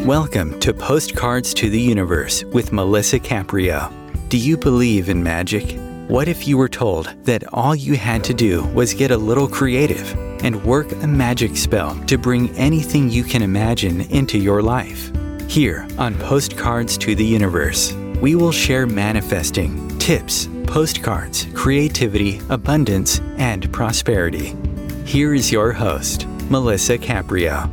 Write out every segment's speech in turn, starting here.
Welcome to Postcards to the Universe with Melissa Caprio. Do you believe in magic? What if you were told that all you had to do was get a little creative and work a magic spell to bring anything you can imagine into your life? Here on Postcards to the Universe, we will share manifesting, tips, postcards, creativity, abundance, and prosperity. Here is your host, Melissa Caprio.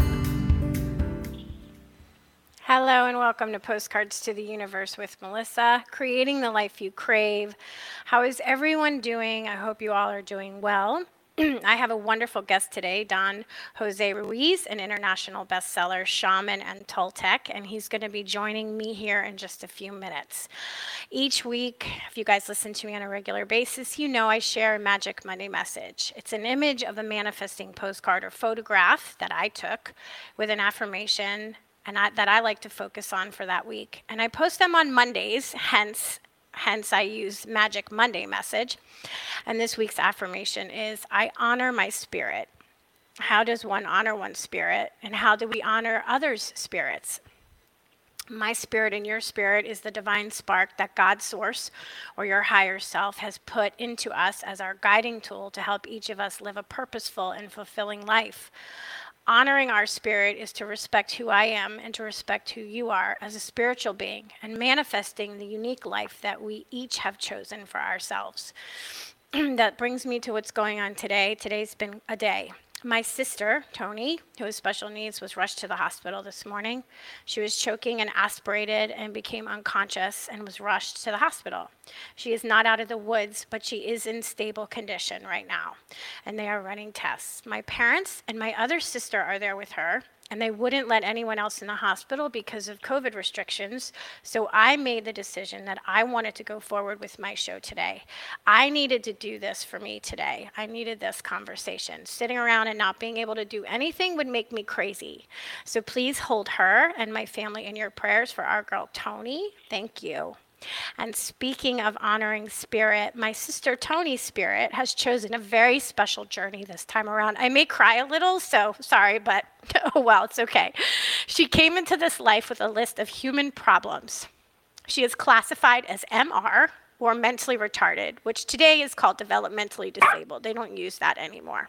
Hello and welcome to Postcards to the Universe with Melissa, creating the life you crave. How is everyone doing? I hope you all are doing well. I have a wonderful guest today, Don Jose Ruiz, an international bestseller, shaman and Toltec, and he's going to be joining me here in just a few minutes. Each week, if you guys listen to me on a regular basis, you know I share a Magic Monday message. It's an image of a manifesting postcard or photograph that I took with an affirmation and that I like to focus on for that week. And I post them on Mondays, hence I use Magic Monday message. And this week's affirmation is, I honor my spirit. How does one honor one's spirit? And how do we honor others' spirits? My spirit and your spirit is the divine spark that God's source or your higher self has put into us as our guiding tool to help each of us live a purposeful and fulfilling life. Honoring our spirit is to respect who I am and to respect who you are as a spiritual being and manifesting the unique life that we each have chosen for ourselves. That brings me to what's going on today. Today's been a day. My sister, Tony, who has special needs, was rushed to the hospital this morning. She was choking and aspirated and became unconscious and was rushed to the hospital. She is not out of the woods, but she is in stable condition right now, and they are running tests. My parents and my other sister are there with her, and they wouldn't let anyone else in the hospital because of COVID restrictions. So I made the decision that I wanted to go forward with my show today. I needed to do this for me today. I needed this conversation. Sitting around and not being able to do anything would make me crazy. So please hold her and my family in your prayers for our girl, Tony. Thank you. And speaking of honoring spirit, my sister Tony's spirit has chosen a very special journey this time around. I may cry a little, so sorry, but oh well, it's okay. She came into this life with a list of human problems. She is classified as MR, or mentally retarded, which today is called developmentally disabled. They don't use that anymore.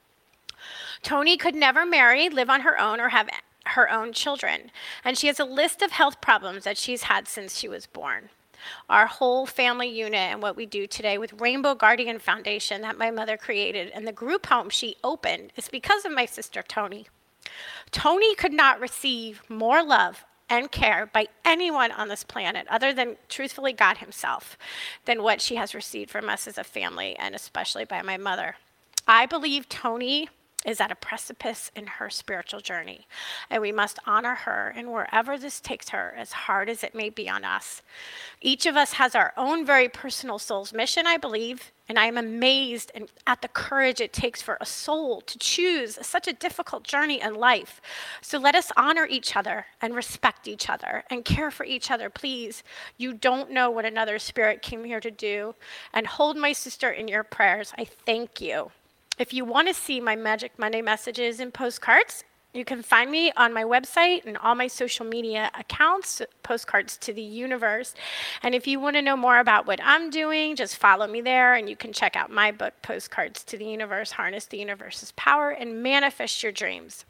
Tony could never marry, live on her own, or have her own children. And she has a list of health problems that she's had since she was born. Our whole family unit and what we do today with Rainbow Guardian Foundation that my mother created and the group home she opened is because of my sister Tony. Tony could not receive more love and care by anyone on this planet other than, truthfully, God himself, than what she has received from us as a family and especially by my mother. I believe Tony is at a precipice in her spiritual journey, and we must honor her and wherever this takes her, as hard as it may be on us. Each of us has our own very personal soul's mission, I believe, and I am amazed at the courage it takes for a soul to choose such a difficult journey in life. So let us honor each other and respect each other and care for each other, please. You don't know what another spirit came here to do, and hold my sister in your prayers. I thank you. If you want to see my Magic Monday messages and postcards, you can find me on my website and all my social media accounts, Postcards to the Universe. And if you want to know more about what I'm doing, just follow me there, and you can check out my book, Postcards to the Universe, Harness the Universe's Power and Manifest Your Dreams.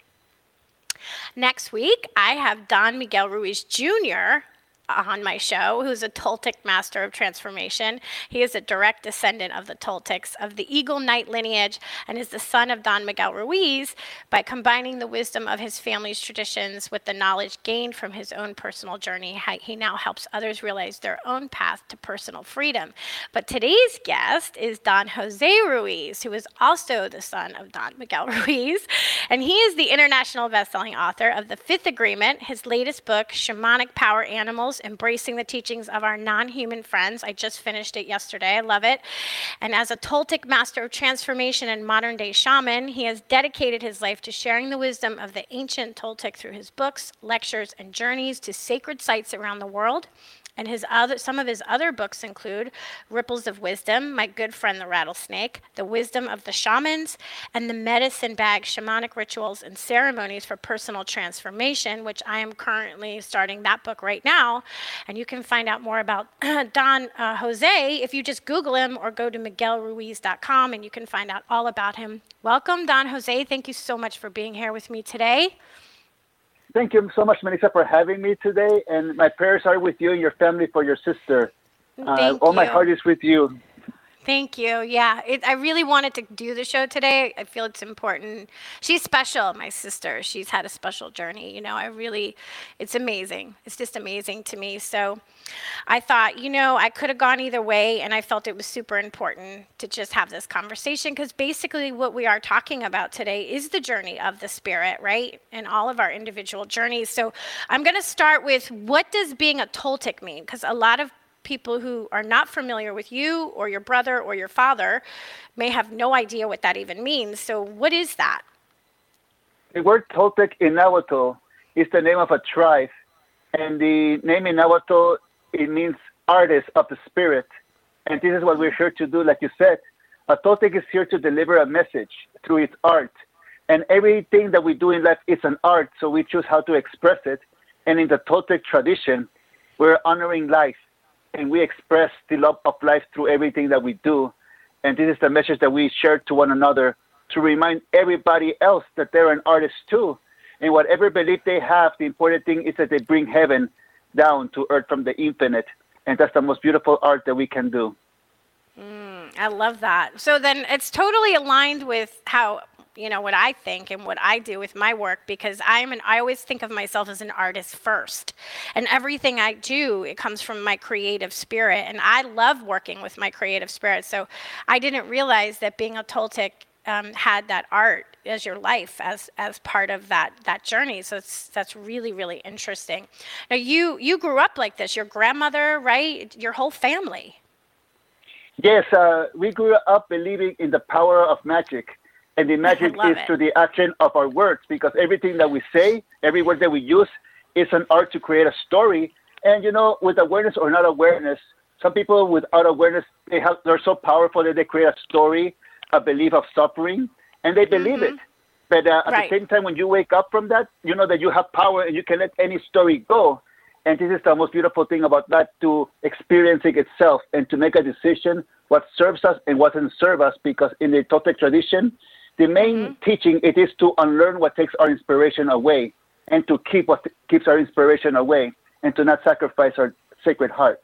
Next week, I have Don Miguel Ruiz Jr. on my show, who's a Toltec master of transformation. He is a direct descendant of the Toltecs of the Eagle Knight lineage and is the son of Don Miguel Ruiz. By combining the wisdom of his family's traditions with the knowledge gained from his own personal journey, he now helps others realize their own path to personal freedom. But today's guest is Don Jose Ruiz, who is also the son of Don Miguel Ruiz, and he is the international best-selling author of The Fifth Agreement, his latest book, Shamanic Power Animals, Embracing the Teachings of Our Non-Human Friends. I just finished it yesterday. I love it. And as a Toltec master of transformation and modern-day shaman, he has dedicated his life to sharing the wisdom of the ancient Toltec through his books, lectures, and journeys to sacred sites around the world. And some of his other books include Ripples of Wisdom, My Good Friend the Rattlesnake, The Wisdom of the Shamans, and The Medicine Bag, Shamanic Rituals and Ceremonies for Personal Transformation, which I am currently starting that book right now. And you can find out more about Don Jose if you just Google him or go to miguelruiz.com, and you can find out all about him. Welcome, Don Jose. Thank you so much for being here with me today. Thank you so much, Melissa, for having me today. And my prayers are with you and your family for your sister. All my heart is with you. Thank you. Yeah, I really wanted to do the show today. I feel it's important. She's special, my sister. She's had a special journey. It's amazing. It's just amazing to me. So I thought, I could have gone either way, and I felt it was super important to just have this conversation, because basically what we are talking about today is the journey of the spirit, right? And all of our individual journeys. So I'm going to start with, what does being a Toltec mean? Because a lot of people who are not familiar with you or your brother or your father may have no idea what that even means. So what is that? The word Toltec in Nahuatl is the name of a tribe. And the name in Nahuatl, it means artist of the spirit. And this is what we're here to do, like you said. A Toltec is here to deliver a message through its art. And everything that we do in life is an art, so we choose how to express it. And in the Toltec tradition, we're honoring life. And we express the love of life through everything that we do. And this is the message that we share to one another, to remind everybody else that they're an artist too. And whatever belief they have, the important thing is that they bring heaven down to earth from the infinite. And that's the most beautiful art that we can do. I love that. So then it's totally aligned with how, what I think and what I do with my work, because I always think of myself as an artist first. And everything I do, it comes from my creative spirit. And I love working with my creative spirit. So I didn't realize that being a Toltec had that art as your life, as part of that journey. So that's really, really interesting. Now, you grew up like this. Your grandmother, right? Your whole family. Yes, we grew up believing in the power of magic. And the magic is through the action of our words, because everything that we say, every word that we use, is an art to create a story. And, with awareness or not awareness, some people without awareness, they're so powerful that they create a story, a belief of suffering, and they believe it. But at the same time, when you wake up from that, you know that you have power and you can let any story go. And this is the most beautiful thing about that, to experiencing itself and to make a decision what serves us and what doesn't serve us, because in the Toltec tradition, the main teaching, it is to unlearn what takes our inspiration away, and to keep what keeps our inspiration away, and to not sacrifice our sacred heart.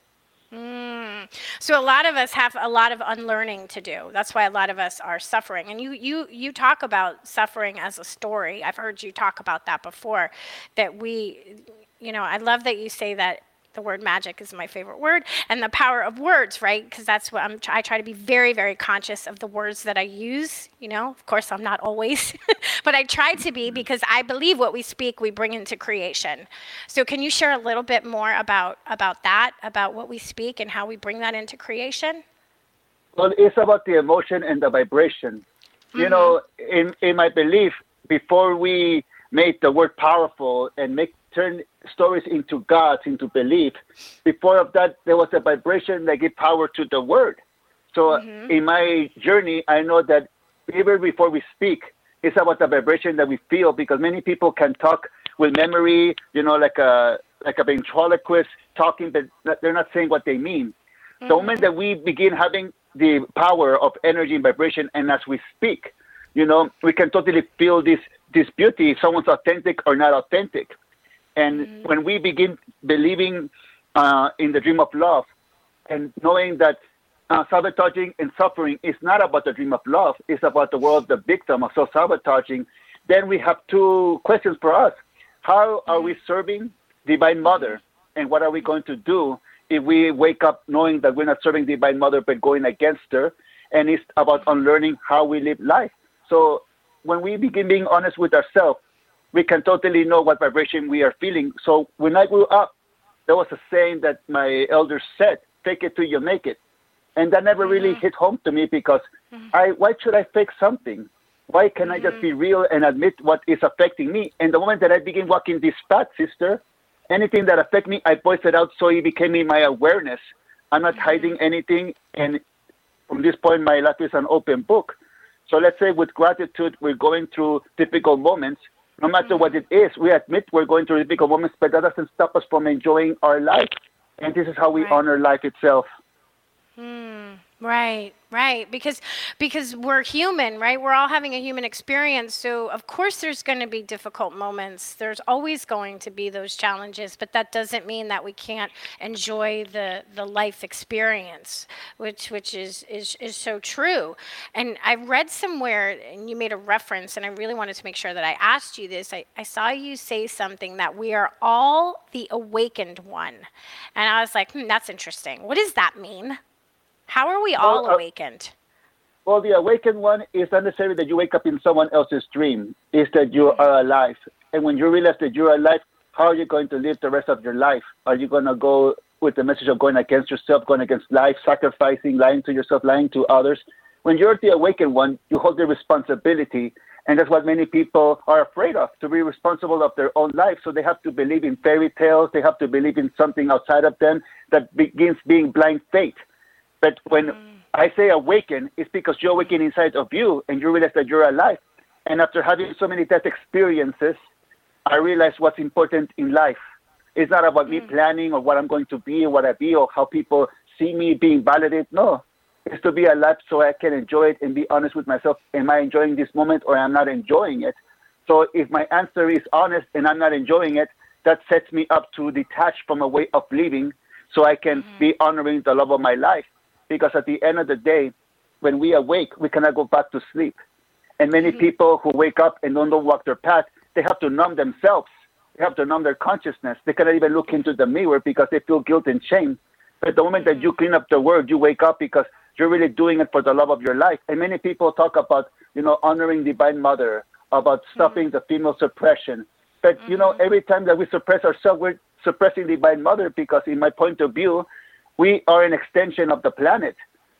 So a lot of us have a lot of unlearning to do. That's why a lot of us are suffering. And you talk about suffering as a story. I've heard you talk about that before, that I love that you say that the word magic is my favorite word, and the power of words, right? Because that's what I try to be very, very conscious of the words that I use. Of course, I'm not always, but I try to be, because I believe what we speak, we bring into creation. So can you share a little bit more about that, about what we speak and how we bring that into creation? Well, it's about the emotion and the vibration. In my belief, before we made the word powerful and turn stories into gods, into belief, before of that, there was a vibration that gave power to the word. So in my journey, I know that even before we speak, it's about the vibration that we feel, because many people can talk with memory, like a ventriloquist talking, but they're not saying what they mean. The moment that we begin having the power of energy and vibration, and as we speak, we can totally feel this beauty, if someone's authentic or not authentic. And when we begin believing in the dream of love, and knowing that sabotaging and suffering is not about the dream of love, it's about the world of the victim of self-sabotaging, then we have two questions for us. How are we serving Divine Mother? And what are we going to do if we wake up knowing that we're not serving Divine Mother but going against her? And it's about unlearning how we live life. So when we begin being honest with ourselves, we can totally know what vibration we are feeling. So when I grew up, there was a saying that my elders said, fake it till you make it. And that never really hit home to me, because why should I fake something? Why can't I just be real and admit what is affecting me? And the moment that I begin walking this path, sister, anything that affect me, I voice it out, so it became in my awareness. I'm not hiding anything, and from this point, my life is an open book. So let's say with gratitude, we're going through difficult moments. No matter what it is, we admit we're going through difficult moments, but that doesn't stop us from enjoying our life. And this is how we honor life itself. Right. Because we're human, right? We're all having a human experience. So of course there's going to be difficult moments. There's always going to be those challenges, but that doesn't mean that we can't enjoy the life experience, which is so true. And I read somewhere, and you made a reference, and I really wanted to make sure that I asked you this. I saw you say something that we are all the awakened one. And I was like, that's interesting. What does that mean? How are we all awakened? Well, the awakened one is not necessarily that you wake up in someone else's dream. It's that you are alive. And when you realize that you're alive, how are you going to live the rest of your life? Are you going to go with the message of going against yourself, going against life, sacrificing, lying to yourself, lying to others? When you're the awakened one, you hold the responsibility. And that's what many people are afraid of, to be responsible of their own life. So they have to believe in fairy tales. They have to believe in something outside of them that begins being blind faith. But when I say awaken, it's because you awaken inside of you and you realize that you're alive. And after having so many death experiences, I realized what's important in life. It's not about me planning or what I'm going to be or what I be or how people see me being validated. No, it's to be alive so I can enjoy it and be honest with myself. Am I enjoying this moment or am I not enjoying it? So if my answer is honest and I'm not enjoying it, that sets me up to detach from a way of living so I can be honoring the love of my life. Because at the end of the day, when we awake, we cannot go back to sleep. And many people who wake up and don't walk their path, they have to numb themselves. They have to numb their consciousness. They cannot even look into the mirror because they feel guilt and shame. But the moment that you clean up the world, you wake up because you're really doing it for the love of your life. And many people talk about, honoring Divine Mother, about stopping the female suppression. But, every time that we suppress ourselves, we're suppressing Divine Mother because in my point of view, we are an extension of the planet,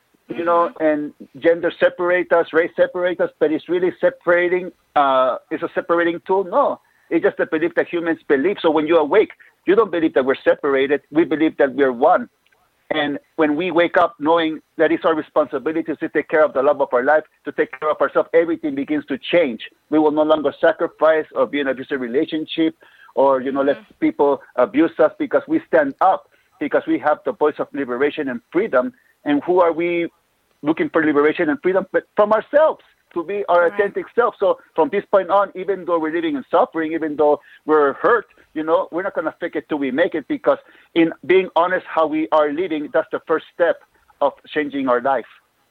and gender separate us, race separate us, but it's really separating, it's a separating tool. No, it's just a belief that humans believe. So when you awake, you don't believe that we're separated. We believe that we're one. And when we wake up knowing that it's our responsibility to take care of the love of our life, to take care of ourselves, everything begins to change. We will no longer sacrifice or be in an abusive relationship or, let people abuse us because we stand up. Because we have the voice of liberation and freedom. And who are we looking for liberation and freedom? But from ourselves, to be our authentic self. So from this point on, even though we're living in suffering, even though we're hurt, we're not going to fake it till we make it. Because in being honest how we are living, that's the first step of changing our life.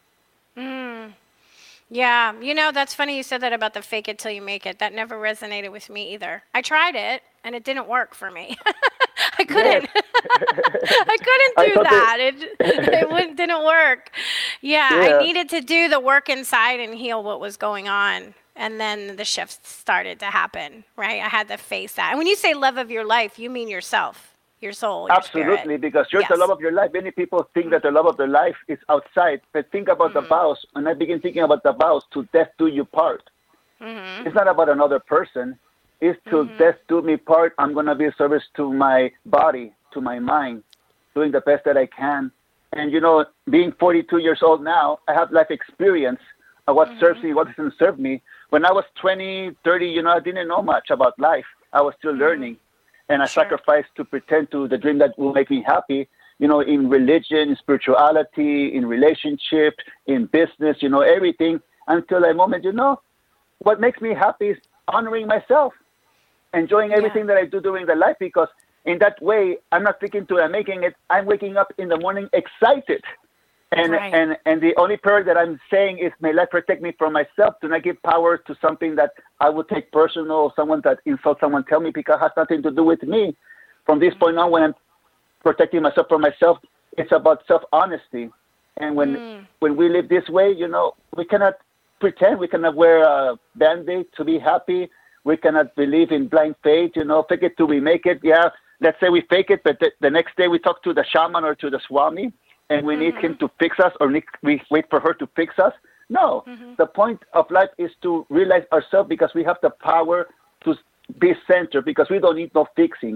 Yeah, that's funny you said that about the fake it till you make it. That never resonated with me either. I tried it, and it didn't work for me. I couldn't. I couldn't do that. It didn't work. Yeah, I needed to do the work inside and heal what was going on. And then the shift started to happen, right? I had to face that. And when you say love of your life, you mean yourself, your soul, your Absolutely, spirit. Because you're the love of your life. Many people think that the love of their life is outside. But think about the vows. When I begin thinking about the vows, to death do you part. It's not about another person. It's till death do me part. I'm going to be of service to my body, to my mind, doing the best that I can. And, being 42 years old now, I have life experience of what serves me, what doesn't serve me. When I was 20, 30, I didn't know much about life. I was still learning. And I sacrificed to pretend to the dream that will make me happy, in religion, in spirituality, in relationship, in business, everything. Until a moment, what makes me happy is honoring myself. Enjoying everything that I do during the life, because in that way, I'm not thinking to I'm making it. I'm waking up in the morning excited. And the only prayer that I'm saying is, may life protect me from myself. Do not give power to something that I would take personal, or someone that insults someone tell me, because it has nothing to do with me. From this point on, when I'm protecting myself from myself, it's about self-honesty. And when we live this way, we cannot pretend. We cannot wear a Band-Aid to be happy. We cannot believe in blind faith, fake it till we make it. Yeah, let's say we fake it, but the next day we talk to the shaman or to the Swami, and we need him to fix us, or we wait for her to fix us. No, the point of life is to realize ourselves, because we have the power to be centered, because we don't need no fixing.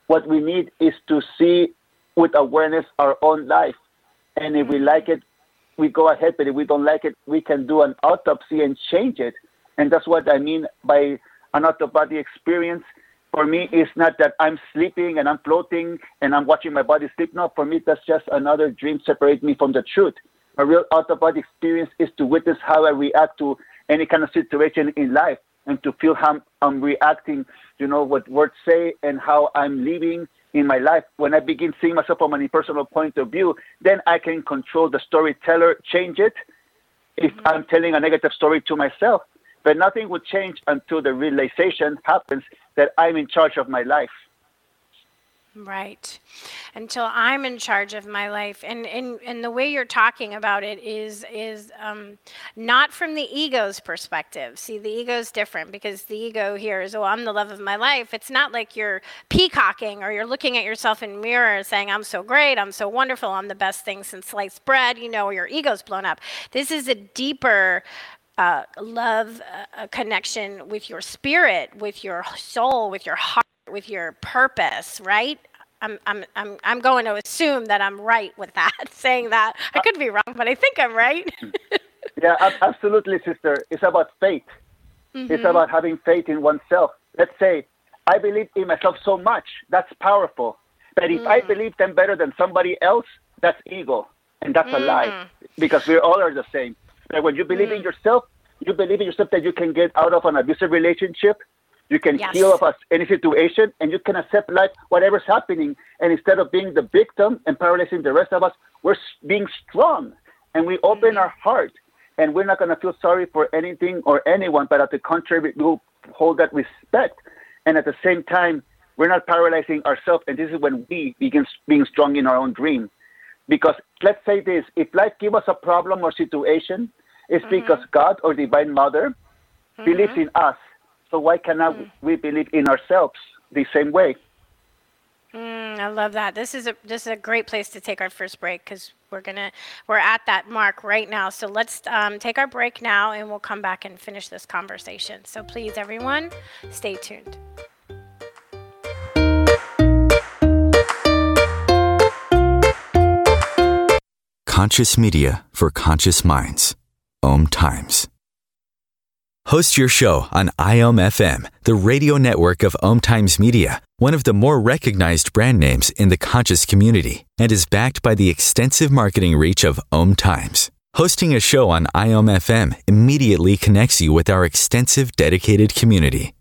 What we need is to see with awareness our own life. And if we like it, we go ahead. But if we don't like it, we can do an autopsy and change it. And that's what I mean by an out-of-body experience. For me, it's not that I'm sleeping and I'm floating and I'm watching my body sleep. No, for me, that's just another dream separating me from the truth. A real out-of-body experience is to witness how I react to any kind of situation in life and to feel how I'm reacting, what words say and how I'm living in my life. When I begin seeing myself from an impersonal point of view, then I can control the storyteller, change it if I'm telling a negative story to myself. But nothing will change until the realization happens that I'm in charge of my life. Right. Until I'm in charge of my life. And the way you're talking about it is not from the ego's perspective. See, the ego's different because the ego here is, I'm the love of my life. It's not like you're peacocking or you're looking at yourself in the mirror saying, I'm so great, I'm so wonderful, I'm the best thing since sliced bread, or your ego's blown up. This is a deeper love, a connection with your spirit, with your soul, with your heart, with your purpose, right? I'm going to assume that I'm right with that, saying that. I could be wrong, but I think I'm right. Yeah, absolutely, sister. It's about faith. Mm-hmm. It's about having faith in oneself. Let's say, I believe in myself so much. That's powerful. But if I believe them better than somebody else, that's ego. And that's a lie. Because we all are the same. But when you believe in yourself, you believe in yourself that you can get out of an abusive relationship. You can heal of any situation, and you can accept life, whatever's happening. And instead of being the victim and paralyzing the rest of us, we're being strong. And we open our heart. And we're not going to feel sorry for anything or anyone, but at the contrary, we'll hold that respect. And at the same time, we're not paralyzing ourselves. And this is when we begin being strong in our own dream. Because let's say this, if life gives us a problem or situation, it's because God or Divine Mother believes in us. So why cannot we believe in ourselves the same way? I love that. This is a great place to take our first break because we're at that mark right now. So let's take our break now, and we'll come back and finish this conversation. So please, everyone, stay tuned. Conscious media for conscious minds. Om Times. Host your show on IOM FM, the radio network of Om Times Media, one of the more recognized brand names in the conscious community, and is backed by the extensive marketing reach of Om Times. Hosting a show on IOM FM immediately connects you with our extensive dedicated community.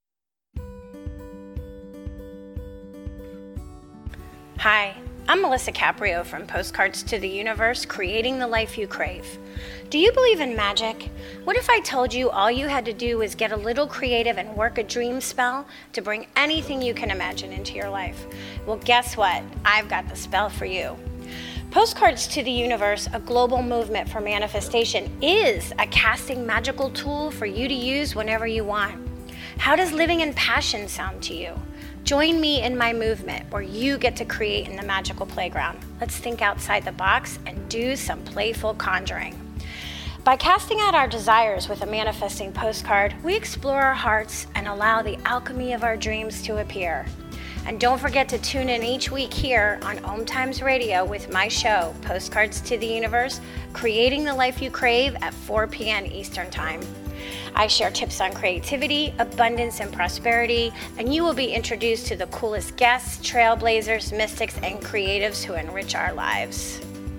Hi, I'm Melissa Caprio from Postcards to the Universe, creating the life you crave. Do you believe in magic? What if I told you all you had to do was get a little creative and work a dream spell to bring anything you can imagine into your life? Well, guess what? I've got the spell for you. Postcards to the Universe, a global movement for manifestation, is a casting magical tool for you to use whenever you want. How does living in passion sound to you? Join me in my movement where you get to create in the magical playground. Let's think outside the box and do some playful conjuring. By casting out our desires with a manifesting postcard, we explore our hearts and allow the alchemy of our dreams to appear. And don't forget to tune in each week here on Om Times Radio with my show, Postcards to the Universe, creating the life you crave at 4 p.m. Eastern Time. I share tips on creativity, abundance, and prosperity, and you will be introduced to the coolest guests, trailblazers, mystics, and creatives who enrich our lives.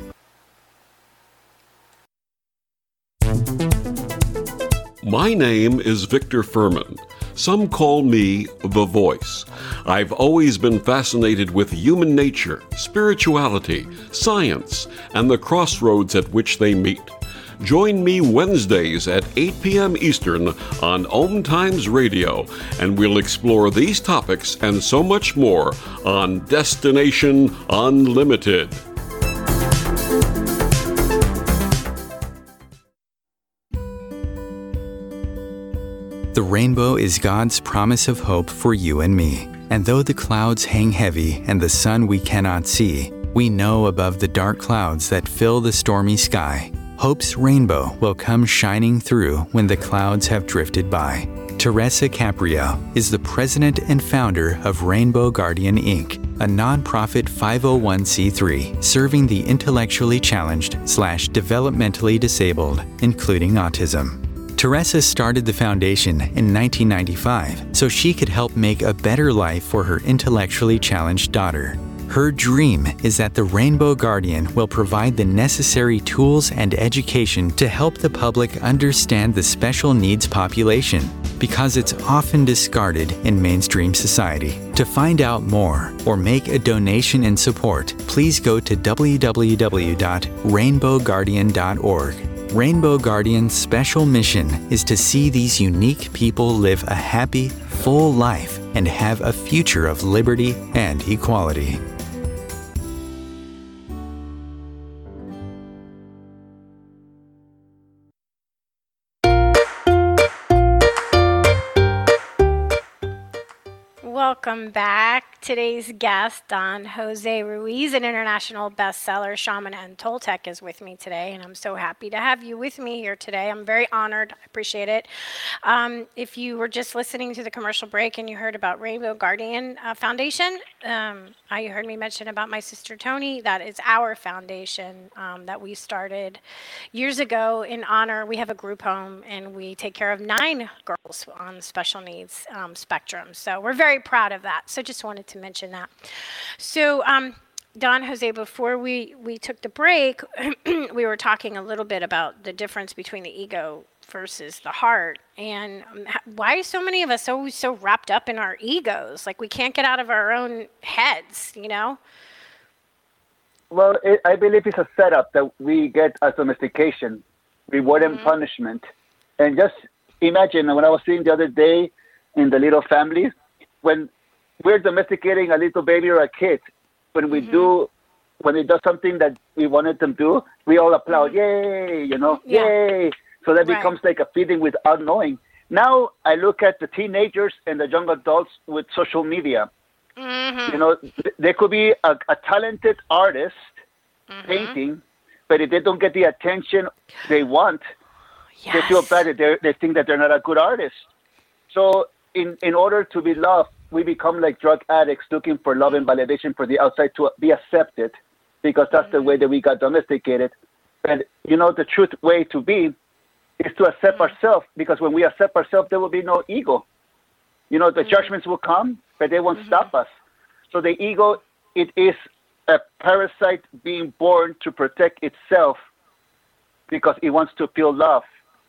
My name is Victor Furman. Some call me The Voice. I've always been fascinated with human nature, spirituality, science, and the crossroads at which they meet. Join me Wednesdays at 8 p.m. Eastern on Om Times Radio, and we'll explore these topics and so much more on Destination Unlimited. The rainbow is God's promise of hope for you and me. And though the clouds hang heavy and the sun we cannot see, we know above the dark clouds that fill the stormy sky, hope's rainbow will come shining through when the clouds have drifted by. Teresa Caprio is the president and founder of Rainbow Guardian Inc., a nonprofit 501c3 serving the intellectually challenged/developmentally disabled, including autism. Teresa started the foundation in 1995 so she could help make a better life for her intellectually challenged daughter. Her dream is that the Rainbow Guardian will provide the necessary tools and education to help the public understand the special needs population, because it's often discarded in mainstream society. To find out more or make a donation in support, please go to www.rainbowguardian.org. Rainbow Guardian's special mission is to see these unique people live a happy, full life and have a future of liberty and equality. Welcome back. Today's guest, Don Jose Ruiz, an international bestseller, shaman, and Toltec, is with me today, and I'm so happy to have you with me here today. I'm very honored. I appreciate it. If you were just listening to the commercial break and you heard about Rainbow Guardian Foundation, you heard me mention about my sister Tony. That is our foundation that we started years ago in honor. We have a group home, and we take care of 9 girls on the special needs spectrum. So we're very proud of that. So just wanted to mention that. So Don Jose, before we took the break, we were talking a little bit about the difference between the ego versus the heart, and why are so many of us always so wrapped up in our egos? Like we can't get out of our own heads, you know? Well, I believe it's a setup that we get as domestication, reward and punishment. And just imagine, when I was seeing the other day in the little families, when we're domesticating a little baby or a kid, when we when they do something that we wanted them to do, we all applaud, yay, yay. So that becomes like a feeling without knowing. Now I look at the teenagers and the young adults with social media. They could be a talented artist painting, but if they don't get the attention they want, they feel bad that they think that they're not a good artist. So in order to be loved, we become like drug addicts looking for love and validation for the outside to be accepted, because that's the way that we got domesticated. And the truth way to be is to accept ourselves, because when we accept ourselves, there will be no ego. The judgments will come, but they won't stop us. So the ego, it is a parasite being born to protect itself because it wants to feel love.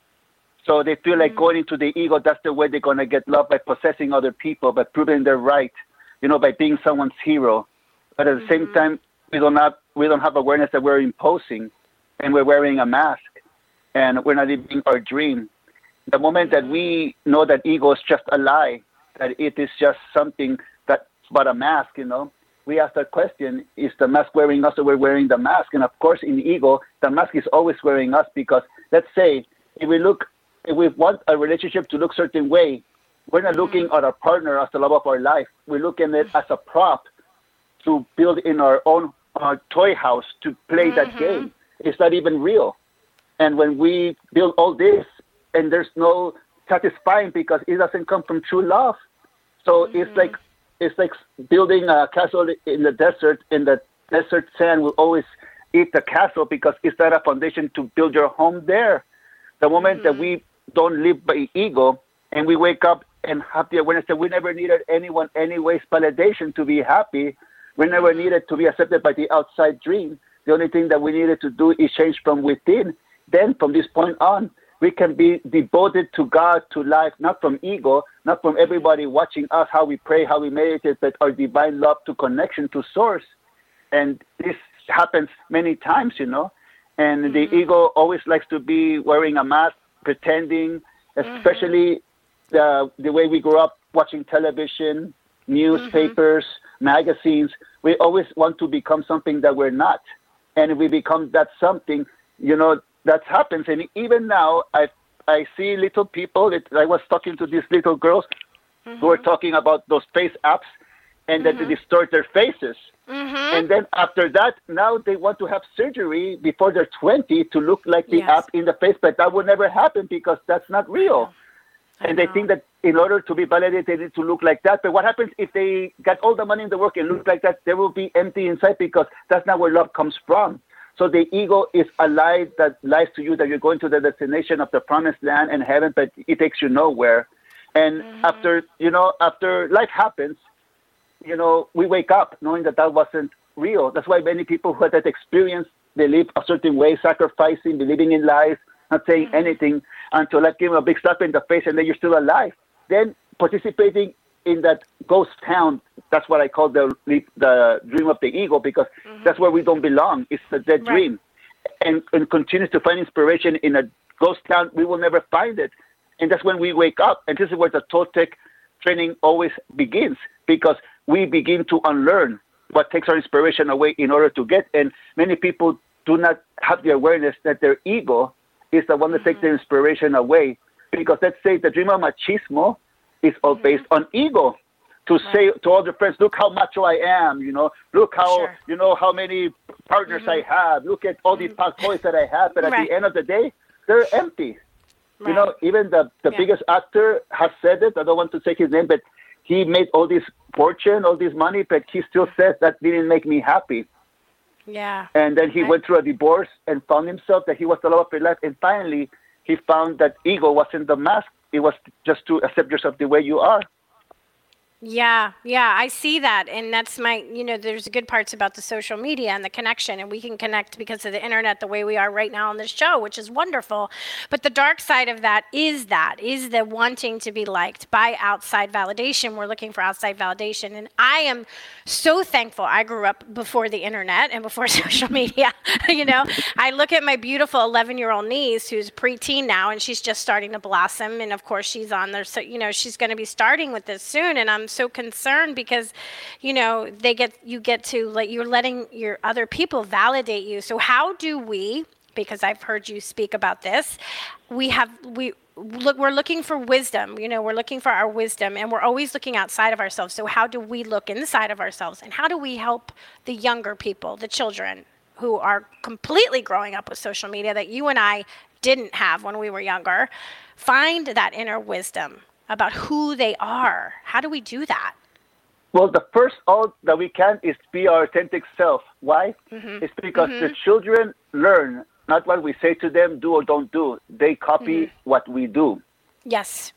So they feel like going into the ego, that's the way they're going to get love, by possessing other people, by proving they're right, by being someone's hero. But at the same time, we don't have awareness that we're imposing, and we're wearing a mask, and we're not living our dream. The moment that we know that ego is just a lie, that it is just something that's but a mask, we ask that question, is the mask wearing us, or we're wearing the mask? And of course, in ego, the mask is always wearing us, because let's say, if we want a relationship to look a certain way, we're not looking at our partner as the love of our life. We're looking at it as a prop to build in our own toy house to play that game. It's not even real. And when we build all this, and there's no satisfying, because it doesn't come from true love. So it's like building a castle in the desert, and the desert sand will always eat the castle, because it's not a foundation to build your home there. The moment that we don't live by ego, and we wake up and have the awareness that we never needed anyone anyways validation to be happy, we never needed to be accepted by the outside dream. The only thing that we needed to do is change from within. Then from this point on, we can be devoted to God, to life, not from ego, not from everybody watching us, how we pray, how we meditate, but our divine love to connection to source. And this happens many times, And the ego always likes to be wearing a mask, pretending, especially the way we grew up watching television, newspapers, magazines. We always want to become something that we're not. And if we become that something, that happens. And even now, I see little people. I was talking to these little girls who are talking about those face apps, and that they distort their faces. And then after that, now they want to have surgery before they're 20 to look like the app in the face, but that would never happen, because that's not real. And they think that in order to be validated, they need to look like that. But what happens if they got all the money in the world and look like that? They will be empty inside because that's not where love comes from. So the ego is a lie that lies to you that you're going to the destination of the promised land and heaven, but it takes you nowhere. And after life happens, we wake up knowing that wasn't real. That's why many people who had that experience, they live a certain way, sacrificing, believing in lies, not saying anything until life gave them a big slap in the face and then you're still alive. Then participating in that ghost town, that's what I call the dream of the ego, because that's where we don't belong. It's a dead dream. And continues to find inspiration in a ghost town, we will never find it. And that's when we wake up. And this is where the Toltec training always begins, because we begin to unlearn what takes our inspiration away in order to get. And many people do not have the awareness that their ego is the one that takes their inspiration away. Because let's say the dream of machismo is all based on ego. To say to all their friends, look how macho I am, look how, how many partners I have, look at all these toys that I have. But at the end of the day, they're empty. Even the biggest actor has said it. I don't want to say his name, but he made all this fortune, all this money, but he still says that didn't make me happy. Yeah. And then he went through a divorce and found himself that he was the love of his life. And finally, he found that ego wasn't the mask. It was just to accept yourself the way you are. Yeah, I see that. And that's there's good parts about the social media and the connection, and we can connect because of the internet the way we are right now on this show, which is wonderful. But the dark side of that is the wanting to be liked by outside validation. We're looking for outside validation. And I am so thankful I grew up before the internet and before social media. I look at my beautiful 11-year-old niece who's preteen now, and she's just starting to blossom. And of course she's on there. So, she's going to be starting with this soon. And I'm so concerned because, you get to you're letting your other people validate you. So how do we, because I've heard you speak about this, we're looking for wisdom, we're looking for our wisdom, and we're always looking outside of ourselves. So how do we look inside of ourselves, and how do we help the younger people, the children who are completely growing up with social media that you and I didn't have when we were younger, find that inner wisdom about who they are? How do we do that? Well, the first all that we can is be our authentic self. Why? It's because the children learn not what we say to them, do or don't do. They copy what we do. Yes.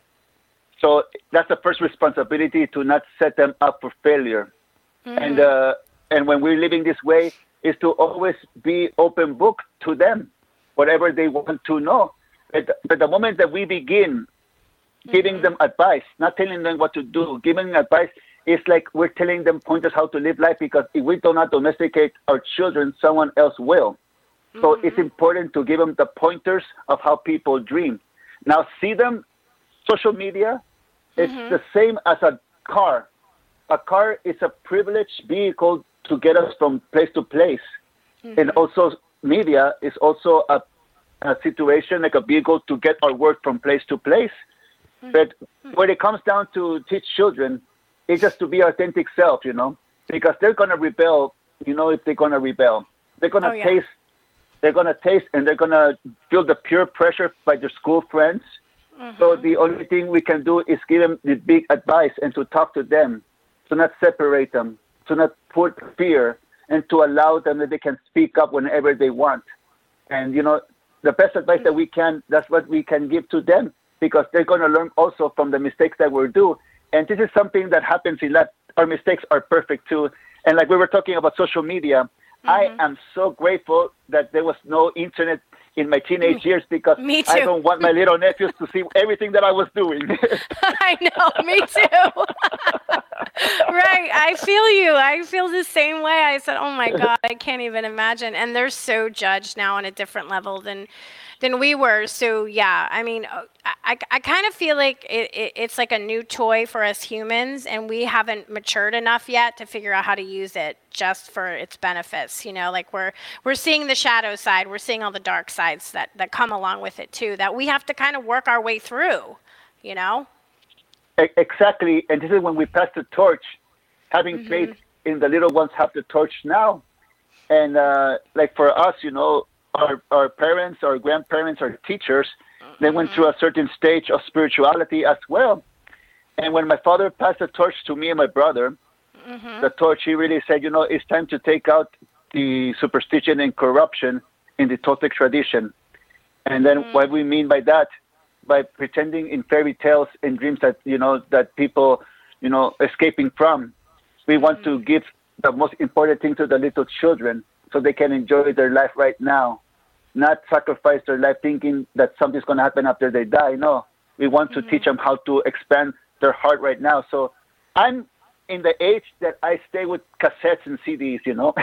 So that's the first responsibility, to not set them up for failure. And when we're living this way, is to always be open book to them, whatever they want to know. But the moment that we begin giving them advice, not telling them what to do, giving advice is like we're telling them pointers how to live life, because if we do not domesticate our children, someone else will. So it's important to give them the pointers of how people dream. Now, see them, social media, it's the same as a car. A car is a privileged vehicle to get us from place to place. And also media is also a situation, like a vehicle to get our work from place to place. But when it comes down to teach children, it's just to be authentic self, because they're going to rebel, if they're going to rebel. They're going to taste, and they're going to feel the peer pressure by their school friends. So the only thing we can do is give them the big advice and to talk to them, to not separate them, to not put fear, and to allow them that they can speak up whenever they want. And, the best advice that we can, that's what we can give to them, because they're going to learn also from the mistakes that we do. And this is something that happens in life. Our mistakes are perfect too. And like we were talking about social media, I am so grateful that there was no internet in my teenage years, because I don't want my little nephews to see everything that I was doing. I know, me too. Right, I feel you. I feel the same way. I said, oh my God, I can't even imagine. And they're so judged now on a different level than we were. So yeah, I mean, I kind of feel like it's like a new toy for us humans, and we haven't matured enough yet to figure out how to use it just for its benefits. Like we're seeing the shadow side, we're seeing all the dark sides that come along with it too, that we have to kind of work our way through, Exactly. And this is when we pass the torch, having faith in the little ones have the torch now. And like for us, our parents, our grandparents, our teachers, They went through a certain stage of spirituality as well. And when my father passed the torch to me and my brother, the torch, he really said, it's time to take out the superstition and corruption in the Toltec tradition. And then what we mean by that, by pretending in fairy tales and dreams that, that people, escaping from, we want to give the most important thing to the little children so they can enjoy their life right now, not sacrifice their life thinking that something's going to happen after they die. No, we want to teach them how to expand their heart right now. So I'm in the age that I stay with cassettes and CDs,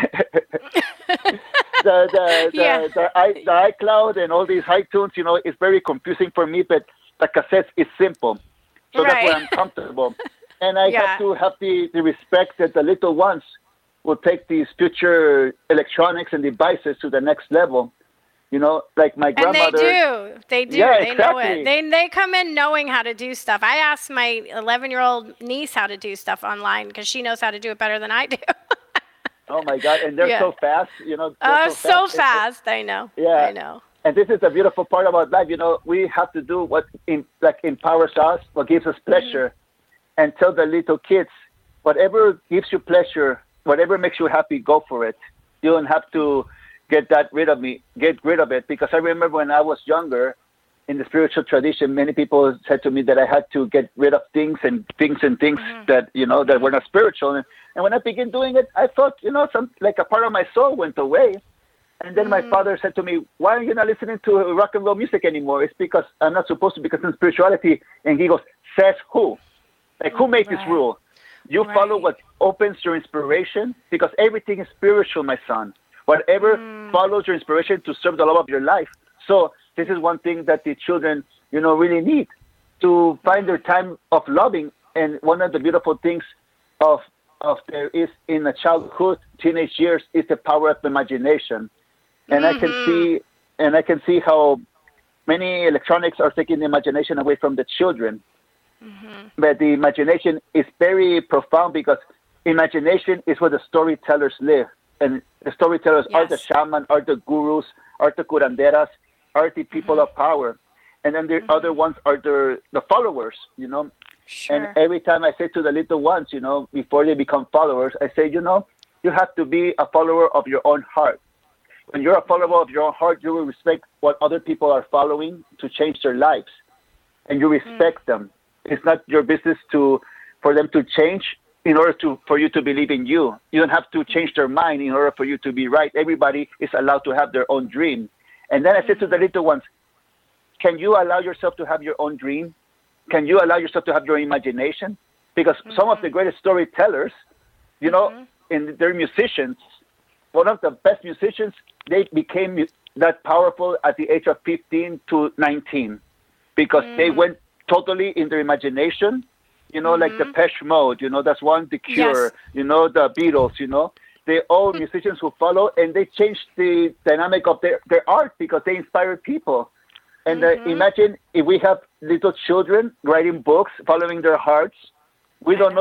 the iCloud and all these iTunes, it's very confusing for me, but the cassettes is simple. So that's where I'm comfortable. And I have to have the respect that the little ones will take these future electronics and devices to the next level. Like my grandmother. And they do. Yeah, they exactly. know it. They come in knowing how to do stuff. I asked my 11-year-old niece how to do stuff online because she knows how to do it better than I do. Oh my God! And they're so fast, so fast. I know. Yeah, I know. And this is the beautiful part about life. We have to do what empowers us, what gives us pleasure, and tell the little kids, whatever gives you pleasure, whatever makes you happy, go for it. You don't have to get rid of it, because I remember when I was younger in the spiritual tradition, many people said to me that I had to get rid of things that, that were not spiritual. And when I began doing it, I thought, some like a part of my soul went away. And then my father said to me, why are you not listening to rock and roll music anymore? It's because I'm not supposed to, because in spirituality. And he goes, says who? Like, who made this rule? You follow what opens your inspiration, because everything is spiritual, my son. Whatever follows your inspiration to serve the love of your life. So this is one thing that the children, really need to find their time of loving. And one of the beautiful things of there is in the childhood, teenage years, is the power of imagination. And I can see how many electronics are taking the imagination away from the children. But the imagination is very profound, because imagination is where the storytellers live. And the storytellers are the shaman, are the gurus, are the curanderas, are the people of power. And then the other ones are the followers, Sure. And every time I say to the little ones, before they become followers, I say, you have to be a follower of your own heart. When you're a follower of your own heart, you will respect what other people are following to change their lives. And you respect them. It's not your business for them to change in order for you to believe in you. You don't have to change their mind in order for you to be right. Everybody is allowed to have their own dream. And then I said to the little ones, can you allow yourself to have your own dream? Can you allow yourself to have your imagination? Because some of the greatest storytellers, and they're musicians. One of the best musicians, they became that powerful at the age of 15 to 19, because they went totally in their imagination, like the Depeche Mode, that's one, The Cure, the Beatles, they all musicians who follow, and they changed the dynamic of their art because they inspired people. And imagine if we have little children writing books, following their hearts. We will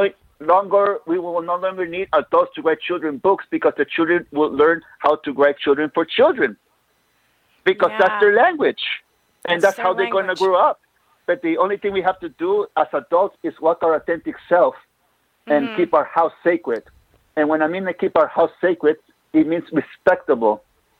no longer need adults to write children books, because the children will learn how to write children for children, because that's their language, and that's how they're going to grow up. But the only thing we have to do as adults is walk our authentic self and keep our house sacred. And when I mean to keep our house sacred, it means respectable.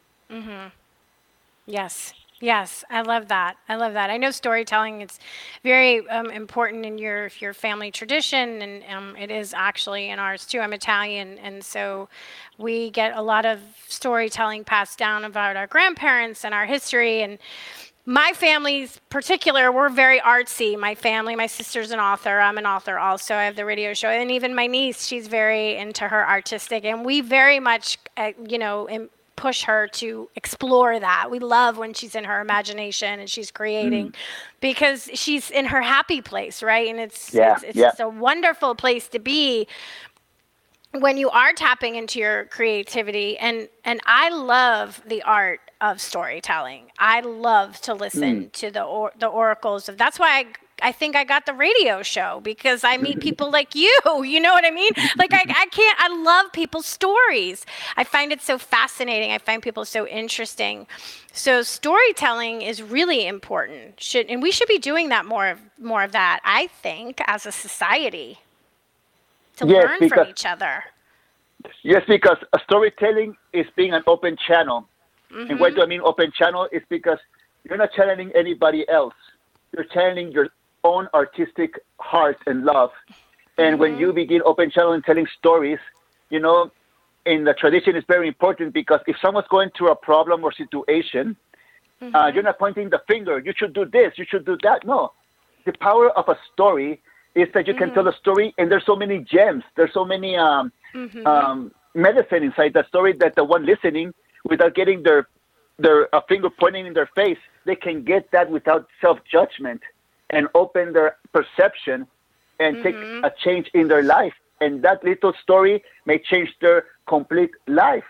Yes, I love that. I know storytelling is very important in your family tradition, and it is actually in ours too. I'm Italian, and so we get a lot of storytelling passed down about our grandparents and our history. And my family's particular, we're very artsy. My family, my sister's an author. I'm an author also. I have the radio show. And even my niece, she's very into her artistic. And we very much, push her to explore that. We love when she's in her imagination and she's creating, because she's in her happy place, right? And it's just a wonderful place to be when you are tapping into your creativity. And I love the art of storytelling. I love to listen to the oracles of. That's why think I got the radio show because I meet people like you. You know what I mean? Like I love people's stories. I find it so fascinating. I find people so interesting. So storytelling is really important. And we should be doing that more of that, I think, as a society, to learn from each other. Yes, because storytelling is being an open channel. And why do I mean open channel? It's because you're not channeling anybody else. You're channeling your own artistic heart and love. And when you begin open channel and telling stories, you know, in the tradition, it's very important because if someone's going through a problem or situation, you're not pointing the finger. You should do this. You should do that. No. The power of a story is that you can tell a story, and there's so many gems. There's so many medicine inside that story that the one listening, without getting their finger pointing in their face, they can get that without self-judgment and open their perception and take a change in their life. And that little story may change their complete life.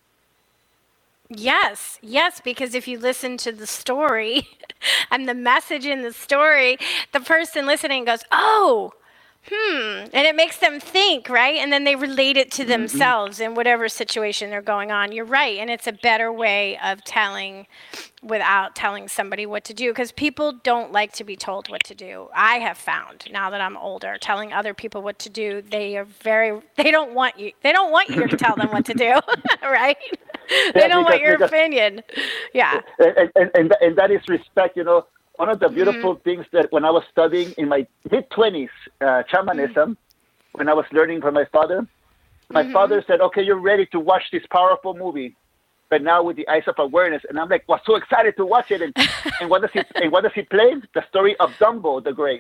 Yes, because if you listen to the story and the message in the story, the person listening goes, oh, and it makes them think, right? And then they relate it to themselves in whatever situation they're going on. You're right. And it's a better way of telling without telling somebody what to do, because people don't like to be told what to do. I have found, now that I'm older, telling other people what to do, they don't want you to tell them what to do, right? They don't want your opinion. Yeah. And that is respect, you know. One of the beautiful things that when I was studying in my mid-20s, shamanism, when I was learning from my father said, okay, you're ready to watch this powerful movie, but now with the eyes of awareness. And I'm like, was so excited to watch it. And what does he play? The story of Dumbo the Great.